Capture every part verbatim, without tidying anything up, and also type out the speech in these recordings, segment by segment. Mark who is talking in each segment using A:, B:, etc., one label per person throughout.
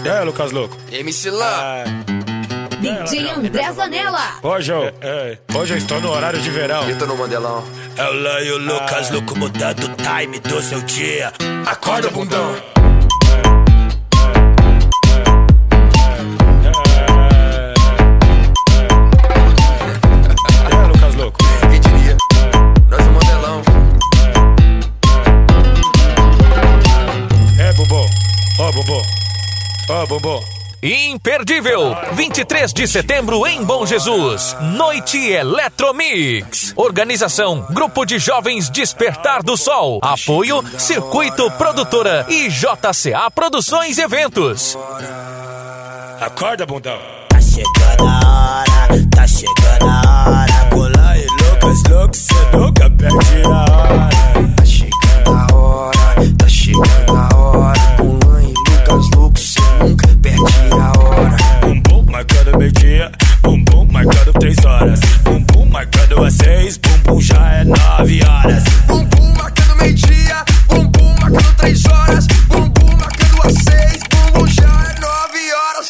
A: É, Lucas Louco.
B: M C Lan.
C: D J André Zanella.
A: Hoje eu, é, hoje eu estou no horário de verão.
B: Eu tô no Mandelão.
D: É o Lan e o Lucas Louco mudando o time do seu dia. Acorda, bundão.
A: É, Lucas Louco.
B: Quem diria? Nós no Mandelão.
A: É, Bumbum. Ó, Bumbum. Ó, Bumbum.
E: Imperdível, vinte e três de setembro em Bom Jesus, Noite Eletromix. Organização, Grupo de Jovens Despertar do Sol. Apoio, Circuito Produtora e J C A Produções e Eventos.
A: Acorda, bundão.
D: Tá chegando a hora, tá chegando a hora. Colar e Lucas Louco, cê nunca perde a hora.
B: Tá chegando a hora, tá chegando a hora. Com Lan e Lucas Louco, cê nunca perde a hora.
D: Bumbum marcando meio-dia, bumbum marcando três horas. Bumbum marcando às seis, bumbum já é nove horas.
B: Bumbum marcando meio-dia, bumbum marcando três horas. Bumbum marcando às seis, bumbum já é nove horas.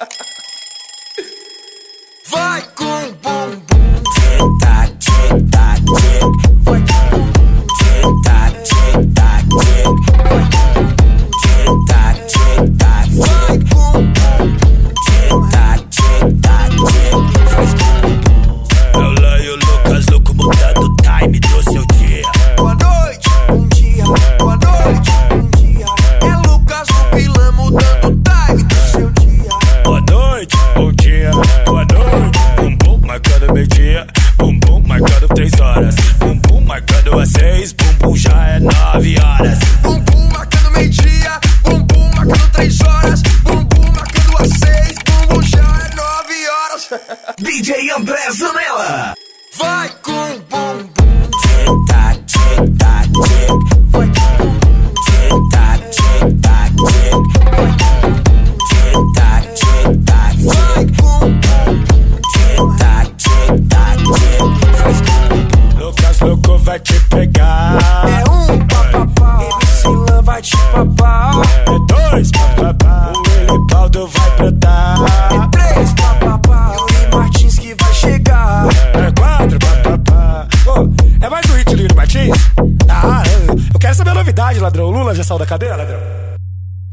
B: Vai com bumbum.
D: Tic-tac, tic-tac, tic.
B: Vai com bumbum.
D: Tic-tac, tic-tac, tic. Tic-tac, tic-tac,
B: Vai
D: tic.
B: com bumbum.
D: Tic-tac, tic-tac, tic.
B: Faz com bumbum.
D: É o Lan e o Lucas Louco mudando o time do seu dia.
B: Boa noite, bom dia. Boa noite, bom dia. É Lucas Louco e Lan mudando o time do seu dia.
D: Boa noite, bom dia, boa noite. Bumbum marcando meio-dia, bumbum marcando três horas. Bumbum marcando às seis, bumbum já é nove horas.
B: Bumbum marcando meio-dia, bumbum marcando três horas. Bumbum marcando às seis, bumbum já é nove horas.
D: D J André Zanella.
B: Vai com bumbum.
D: Tic-tac, tic-tac, tic.
B: Vai com bumbum.
D: Tic-tac, tic-tac, tic. Tic-tac, tic-tac,
B: Vai
D: tic.
B: com bumbum.
D: Tic-tac, tic-tac, tic.
B: Faz com bumbum.
D: Lucas Louco vai te pegar.
B: É um papapá, M C Lan vai te papar.
D: É dois papapá, o Elibaldo vai brotar.
B: É três papapá, e Martins que vai chegar.
A: É quatro, papapá. Ô, é mais um hit do Yuri Martins? Ah, eu quero saber a novidade, ladrão. O Lula já saiu da cadeia, ladrão?